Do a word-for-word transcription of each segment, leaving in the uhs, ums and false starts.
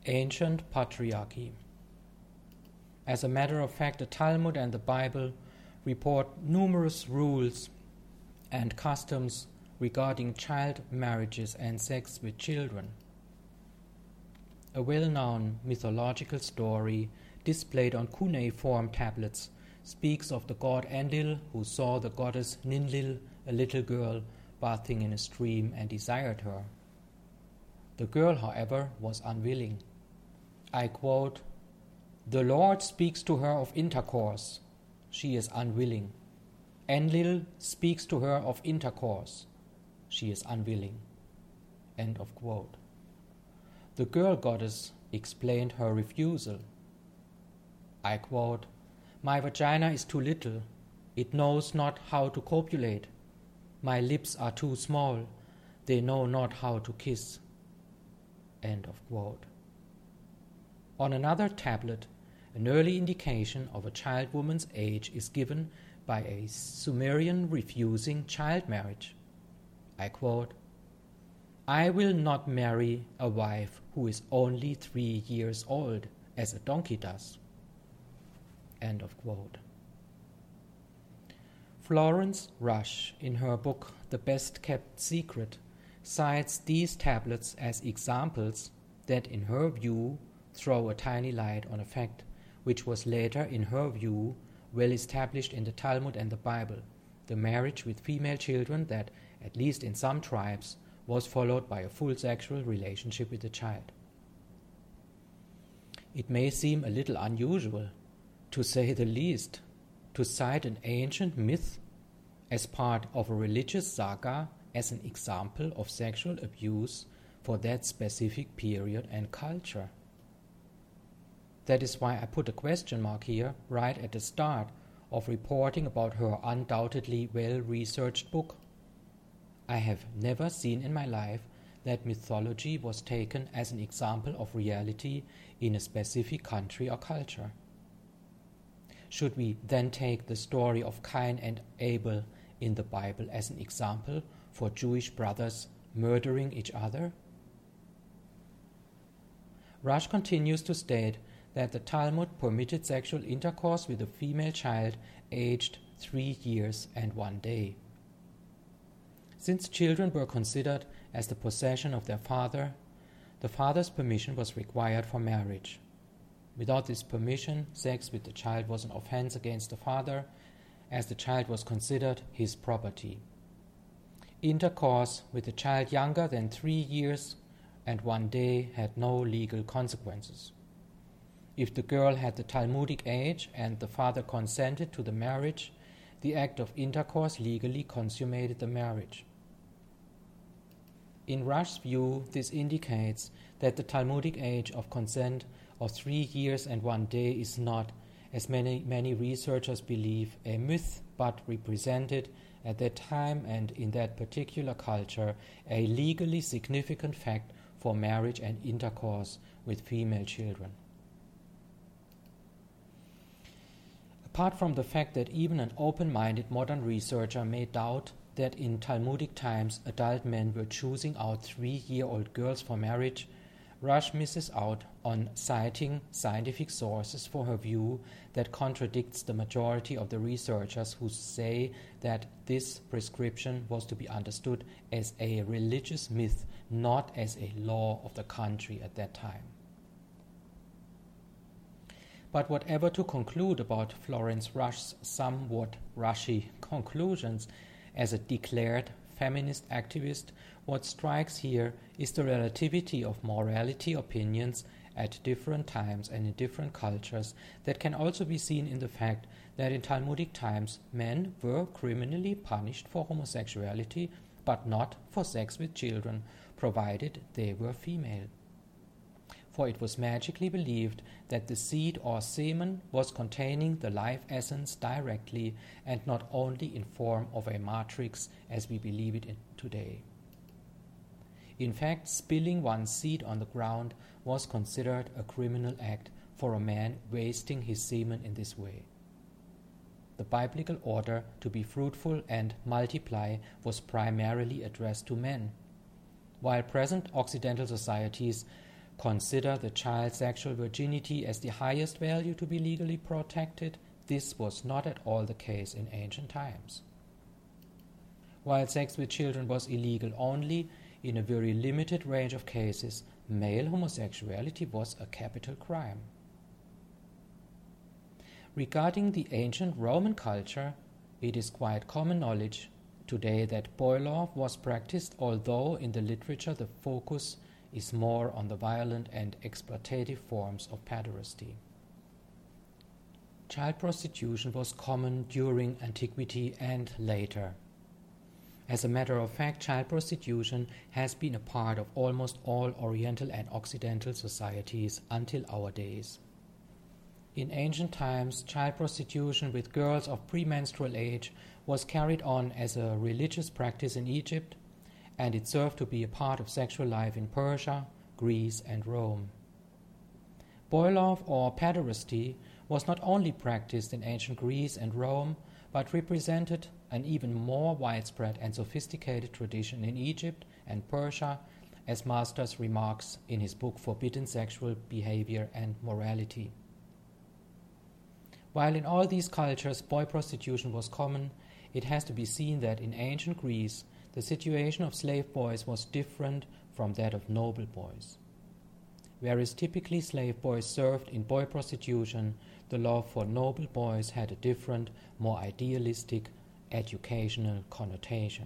Ancient Patriarchy. As a matter of fact, the Talmud and the Bible report numerous rules and customs regarding child marriages and sex with children. A well-known mythological story displayed on cuneiform tablets speaks of the god Enlil, who saw the goddess Ninlil, a little girl, bathing in a stream and desired her. The girl, however, was unwilling. I quote, "The Lord speaks to her of intercourse. She is unwilling. Enlil speaks to her of intercourse. She is unwilling." End of quote. The girl goddess explained her refusal. I quote, "My vagina is too little. It knows not how to copulate. My lips are too small. They know not how to kiss." End of quote. On another tablet, an early indication of a child woman's age is given by a Sumerian refusing child marriage. I quote, "I will not marry a wife who is only three years old, as a donkey does." End of quote. Florence Rush, in her book The Best Kept Secret, cites these tablets as examples that, in her view, throw a tiny light on a fact which was later, in her view, well established in the Talmud and the Bible, the marriage with female children that, at least in some tribes, was followed by a full sexual relationship with the child. It may seem a little unusual, to say the least, to cite an ancient myth as part of a religious saga as an example of sexual abuse for that specific period and culture. That is why I put a question mark here right at the start of reporting about her undoubtedly well-researched book. I have never seen in my life that mythology was taken as an example of reality in a specific country or culture. Should we then take the story of Cain and Abel in the Bible as an example for Jewish brothers murdering each other? Rush continues to state that the Talmud permitted sexual intercourse with a female child aged three years and one day. Since children were considered as the possession of their father, the father's permission was required for marriage. Without this permission, sex with the child was an offense against the father, as the child was considered his property. Intercourse with a child younger than three years and one day had no legal consequences. If the girl had the Talmudic age and the father consented to the marriage, the act of intercourse legally consummated the marriage. In Rush's view, this indicates that the Talmudic age of consent of three years and one day is not, as many, many researchers believe, a myth, but represented at that time and in that particular culture a legally significant fact for marriage and intercourse with female children. Apart from the fact that even an open-minded modern researcher may doubt that in Talmudic times adult men were choosing out three-year-old girls for marriage, Rush misses out on citing scientific sources for her view that contradicts the majority of the researchers who say that this prescription was to be understood as a religious myth, not as a law of the country at that time. But whatever to conclude about Florence Rush's somewhat rushy conclusions as a declared feminist activist, what strikes here is the relativity of morality opinions at different times and in different cultures that can also be seen in the fact that in Talmudic times men were criminally punished for homosexuality but not for sex with children, provided they were female. For it was magically believed that the seed or semen was containing the life essence directly and not only in form of a matrix as we believe it in today. In fact, spilling one's seed on the ground was considered a criminal act for a man wasting his semen in this way. The biblical order to be fruitful and multiply was primarily addressed to men, while present Occidental societies consider the child's sexual virginity as the highest value to be legally protected, this was not at all the case in ancient times. While sex with children was illegal only in a very limited range of cases, male homosexuality was a capital crime. Regarding the ancient Roman culture, it is quite common knowledge today that boy love was practiced, although in the literature the focus is more on the violent and exploitative forms of pederasty. Child prostitution was common during antiquity and later. As a matter of fact, child prostitution has been a part of almost all Oriental and Occidental societies until our days. In ancient times, child prostitution with girls of premenstrual age was carried on as a religious practice in Egypt, and it served to be a part of sexual life in Persia, Greece, and Rome. Boy love or pederasty was not only practiced in ancient Greece and Rome, but represented an even more widespread and sophisticated tradition in Egypt and Persia, as Masters remarks in his book Forbidden Sexual Behavior and Morality. While in all these cultures boy prostitution was common, it has to be seen that in ancient Greece the situation of slave boys was different from that of noble boys. Whereas typically slave boys served in boy prostitution, the love for noble boys had a different, more idealistic, educational connotation.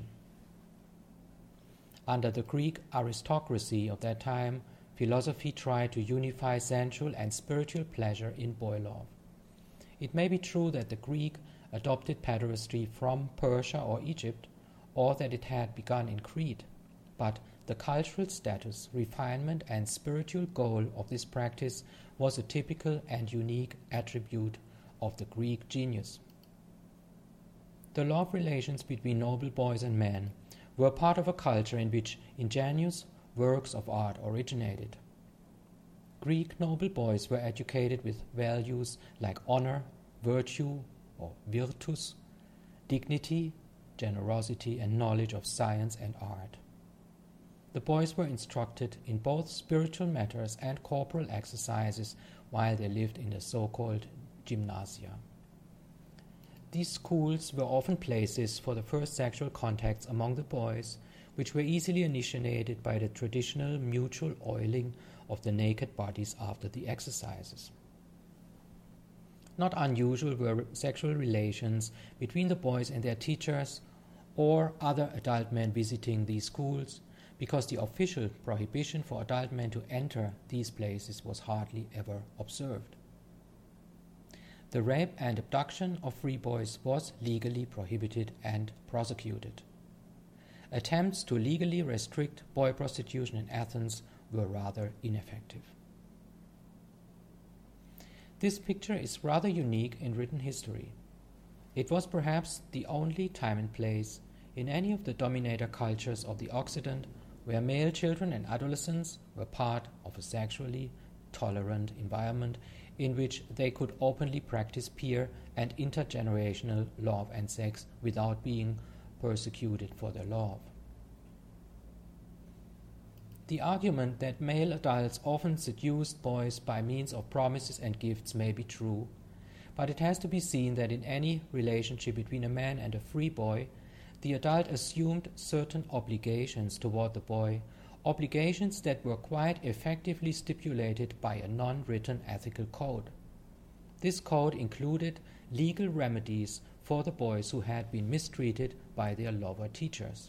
Under the Greek aristocracy of that time, philosophy tried to unify sensual and spiritual pleasure in boy love. It may be true that the Greek adopted pederasty from Persia or Egypt, or that it had begun in Crete, but the cultural status, refinement, and spiritual goal of this practice was a typical and unique attribute of the Greek genius. The love relations between noble boys and men were part of a culture in which ingenious works of art originated. Greek noble boys were educated with values like honor, virtue or virtus, dignity, generosity, and knowledge of science and art. The boys were instructed in both spiritual matters and corporal exercises while they lived in the so-called gymnasia. These schools were often places for the first sexual contacts among the boys, which were easily initiated by the traditional mutual oiling of the naked bodies after the exercises. Not unusual were sexual relations between the boys and their teachers or other adult men visiting these schools, because the official prohibition for adult men to enter these places was hardly ever observed. The rape and abduction of free boys was legally prohibited and prosecuted. Attempts to legally restrict boy prostitution in Athens were rather ineffective. This picture is rather unique in written history. It was perhaps the only time and place in any of the dominator cultures of the Occident where male children and adolescents were part of a sexually tolerant environment in which they could openly practice peer and intergenerational love and sex without being persecuted for their love. The argument that male adults often seduced boys by means of promises and gifts may be true, but it has to be seen that in any relationship between a man and a free boy, the adult assumed certain obligations toward the boy, obligations that were quite effectively stipulated by a non-written ethical code. This code included legal remedies for the boys who had been mistreated by their lover teachers.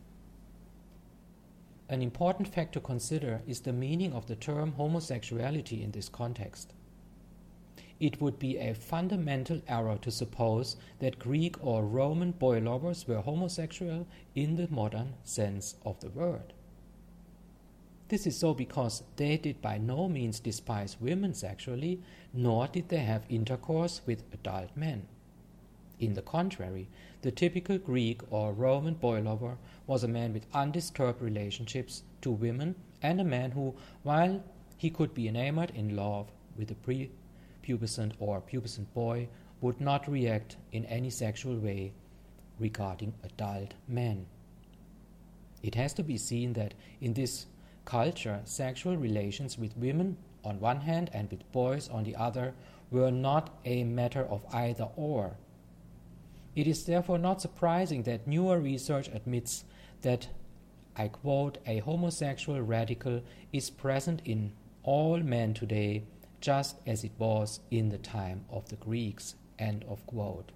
An important fact to consider is the meaning of the term homosexuality in this context. It would be a fundamental error to suppose that Greek or Roman boy lovers were homosexual in the modern sense of the word. This is so because they did by no means despise women sexually, nor did they have intercourse with adult men. In the contrary, the typical Greek or Roman boy lover was a man with undisturbed relationships to women and a man who, while he could be enamored in love with a prepubescent or pubescent boy, would not react in any sexual way regarding adult men. It has to be seen that in this culture, sexual relations with women on one hand and with boys on the other were not a matter of either or. It is therefore not surprising that newer research admits that, I quote, a homosexual radical is present in all men today, just as it was in the time of the Greeks, end of quote.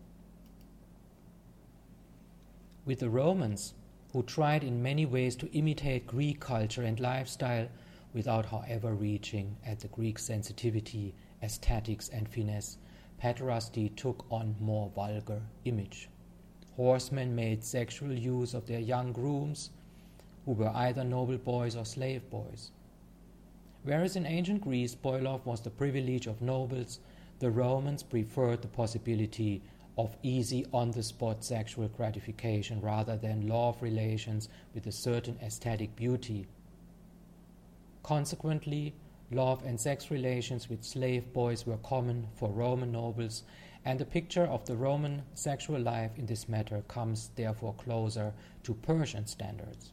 With the Romans, who tried in many ways to imitate Greek culture and lifestyle without, however, reaching at the Greek sensitivity, aesthetics, and finesse, pederasty took on more vulgar image. Horsemen made sexual use of their young grooms, who were either noble boys or slave boys. Whereas in ancient Greece, boy love was the privilege of nobles, the Romans preferred the possibility of easy on-the-spot sexual gratification rather than love relations with a certain aesthetic beauty. Consequently, love and sex relations with slave boys were common for Roman nobles, and the picture of the Roman sexual life in this matter comes therefore closer to Persian standards.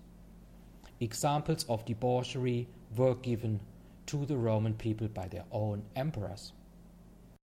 Examples of debauchery were given to the Roman people by their own emperors.